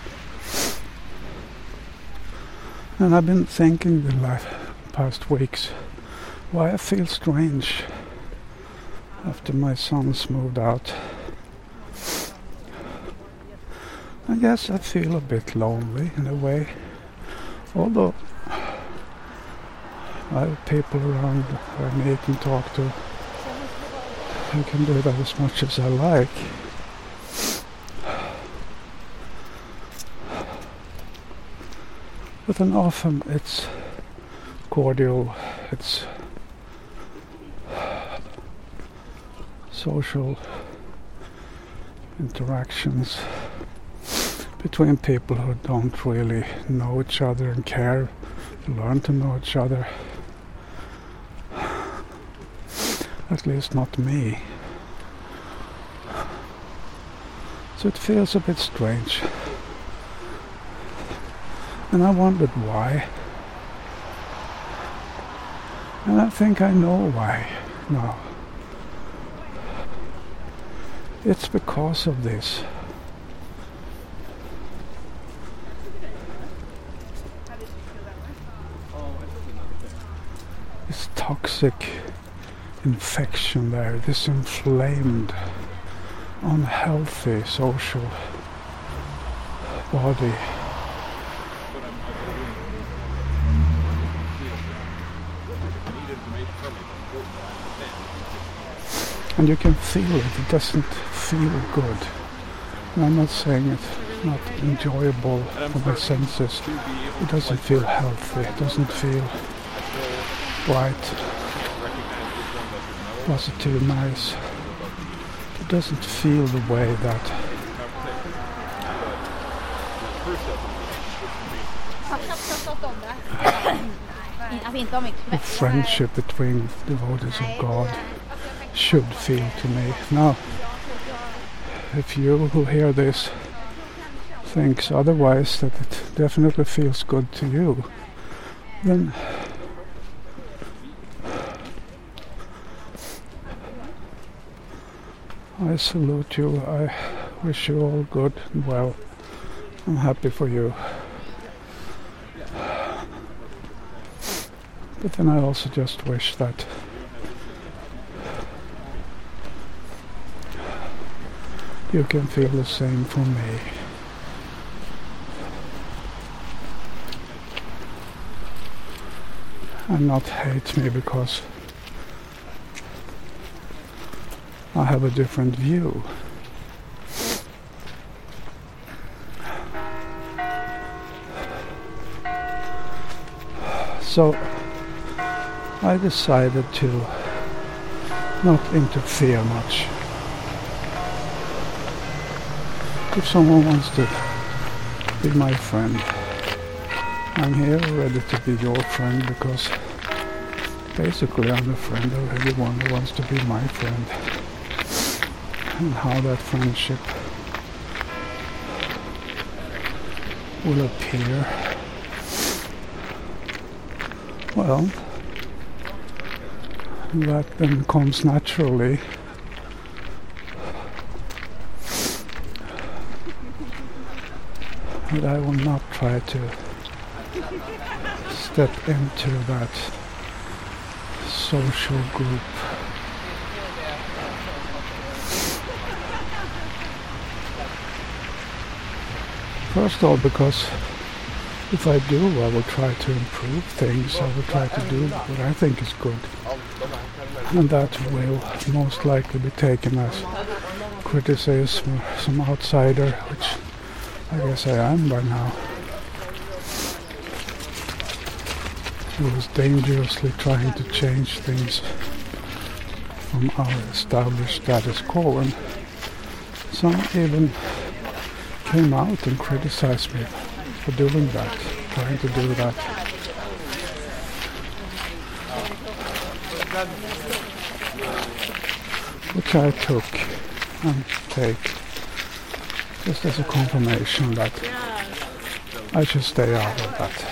And I've been thinking the past weeks why I feel strange after my sons moved out. I guess I feel a bit lonely in a way, although I have people around I meet and talk to. I can do that as much as I like. But then often it's cordial, it's social interactions between people who don't really know each other and care to learn to know each other. At least not me. So it feels a bit strange. And I wondered why. And I think I know why now. It's because of this. This toxic infection there, this inflamed, unhealthy social body. And you can feel it, it doesn't feel good. And I'm not saying it's not enjoyable for my senses. It doesn't feel healthy, it doesn't feel bright, positive, nice. It doesn't feel the way that the friendship between devotees of God should feel to me. Now, if you who hear this thinks otherwise, that it definitely feels good to you, then I salute you. I wish you all good and well. I'm happy for you. But then I also just wish that you can feel the same for me. and not hate me because I have a different view. So I decided to not interfere much. If someone wants to be my friend, I'm here ready to be your friend, because basically I'm a friend of everyone who wants to be my friend. And how that friendship will appear, well, that then comes naturally. But I will not try to step into that social group. First of all, because if I do, I will try to improve things. I will try to do what I think is good. And that will most likely be taken as criticism or some outsider, which I guess I am by now, who is dangerously trying to change things from our established status quo. And some even came out and criticized me for doing that, trying to do that. Which I took and take just as a confirmation that I should stay out of that.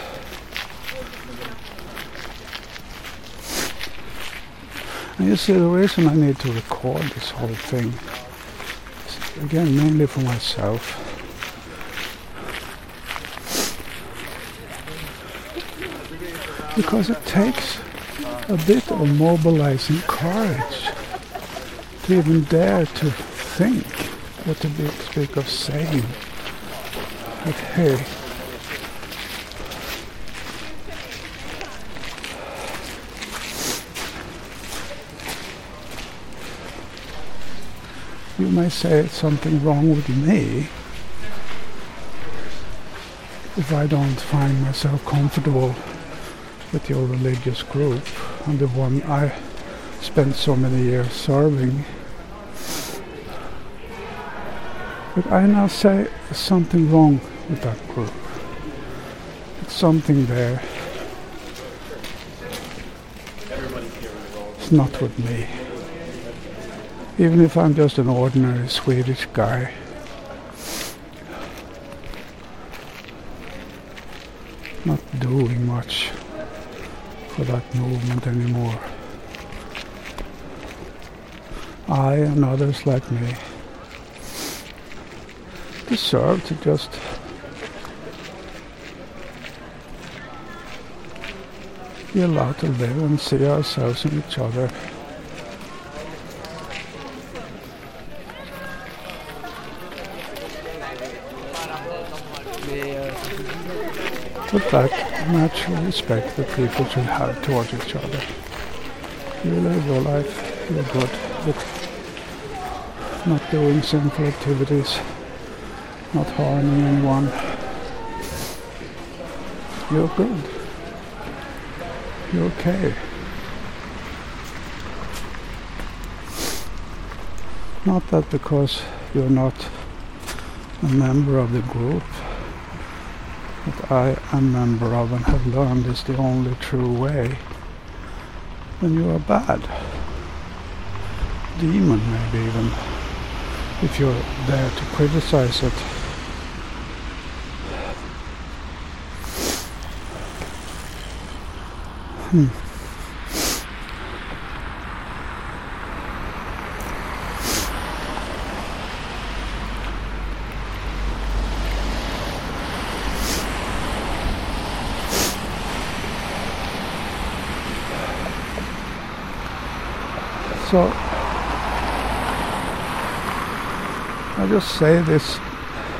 And you see, the reason I need to record this whole thing is, again, mainly for myself. Because it takes a bit of mobilizing courage to even dare to think, or to speak of saying that, hey, you may say it's something wrong with me if I don't find myself comfortable with your religious group and the one I spent so many years serving. But I now say there's something wrong with that group. It's something there. It's not with me. Even if I'm just an ordinary Swedish guy, not doing much for that movement anymore. I and others like me deserve to just be allowed to live and see ourselves in each other. With that natural respect that people should have towards each other. You live your life, you're good with not doing sinful activities, not harming anyone. You're good. You're okay. Not that because you're not a member of the group that I am a member of and have learned is the only true way, then you are bad. Demon, maybe even, if you're there to criticize it. So I just say this.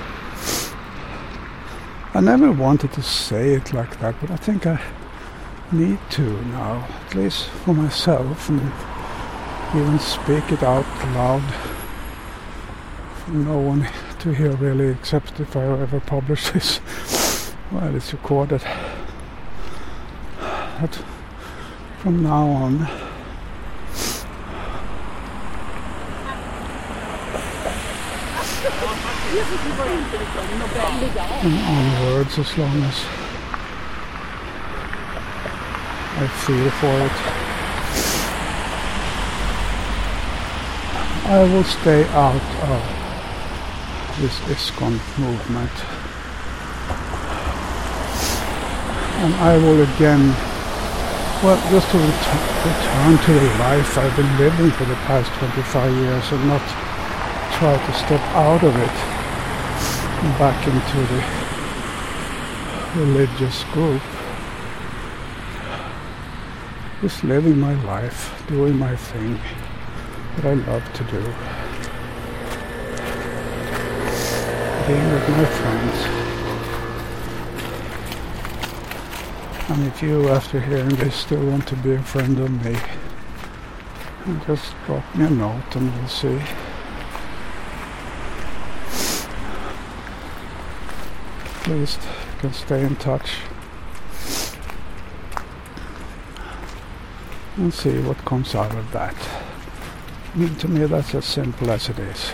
I never wanted to say it like that, but I think I need to now, at least for myself, and even speak it out loud for no one to hear really, except if I ever publish this. Well, it's recorded. But from now on, and onwards, as long as I feel for it, I will stay out of this ISKCON movement, and I will again, well, just to return to the life I've been living for the past 25 years and not try to step out of it and back into the religious group. Just living my life, doing my thing that I love to do, being with my friends. And if you, after hearing this, still want to be a friend of me, just drop me a note and we'll see. At least you can stay in touch and see what comes out of that. I mean, to me that's as simple as it is.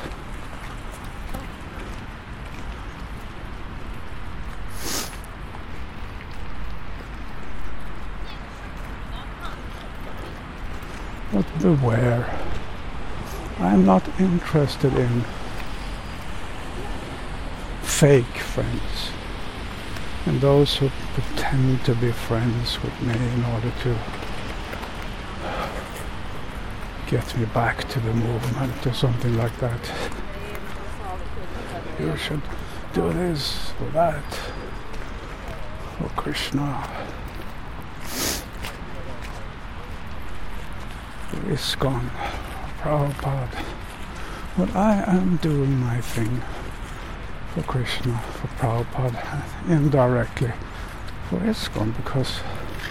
But beware, I'm not interested in fake friends and those who pretend to be friends with me in order to get me back to the movement or something like that. You should do this or that, or Krishna, or ISKCON, Prabhupada. But I am doing my thing for Krishna, for Prabhupada, indirectly for ISKCON, because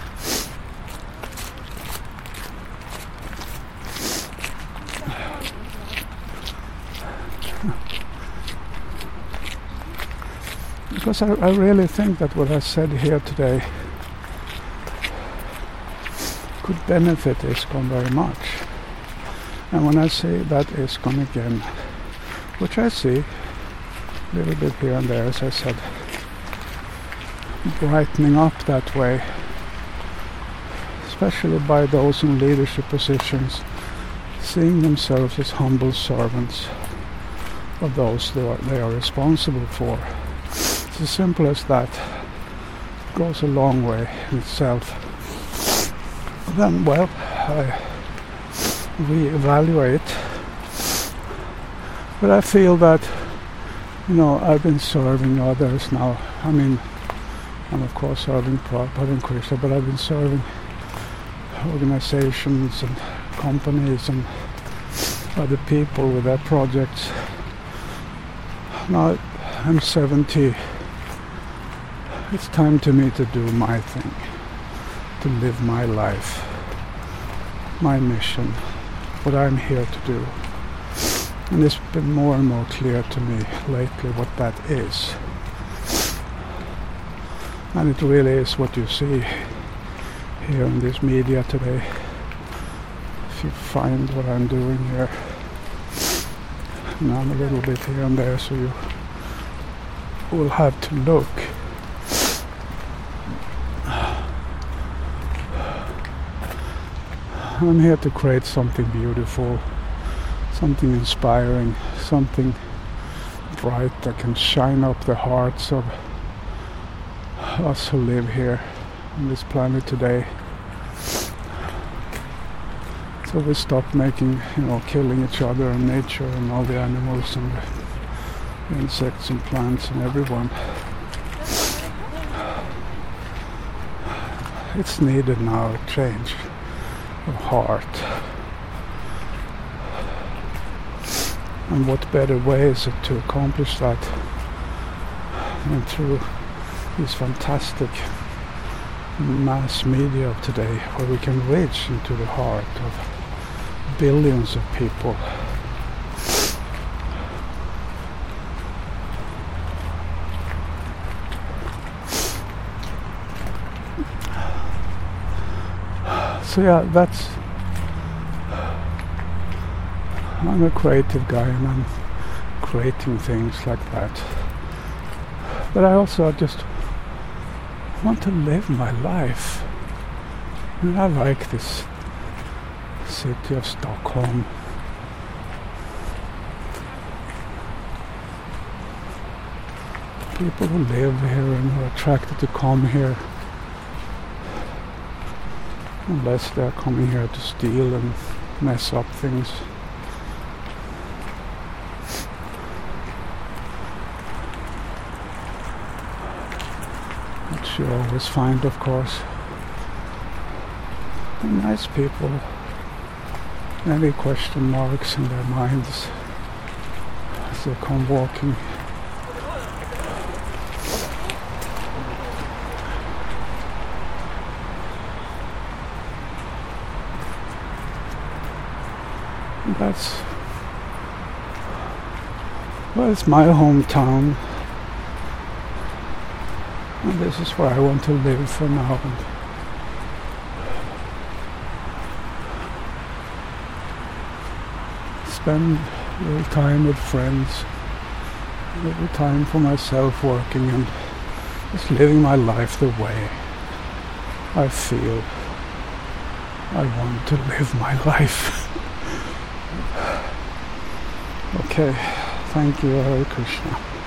I really think that what I said here today could benefit ISKCON very much. And when I say that ISKCON again, which I see a little bit here and there, as I said, brightening up that way, especially by those in leadership positions, seeing themselves as humble servants of those they are responsible for. It's as simple as that. It goes a long way in itself. Then, well, I reevaluate. But I feel that, I've been serving others now. I mean, I'm of course serving Prabhupada and Krishna, but I've been serving organizations and companies and other people with their projects. Now I'm 70. It's time to me to do my thing, to live my life, my mission, what I'm here to do. And it's been more and more clear to me lately what that is. And it really is what you see here in this media today. If you find what I'm doing here, and I'm a little bit here and there, so you will have to look. I'm here to create something beautiful, something inspiring, something bright that can shine up the hearts of us who live here on this planet today. So we stop killing each other and nature and all the animals and the insects and plants and everyone. It's needed now, a change of heart. And what better way is it to accomplish that than through these fantastic mass media of today, where we can reach into the heart of billions of people. So yeah, I'm a creative guy and I'm creating things like that. But I also just want to live my life. And I like this city of Stockholm. People who live here and who are attracted to come here, unless they're coming here to steal and mess up things. Which you always find, of course. And nice people. Any question marks in their minds as they come walking. It's my hometown, and this is where I want to live for now. And spend a little time with friends, a little time for myself working, and just living my life the way I feel I want to live my life. Okay, thank you, Hare Krishna.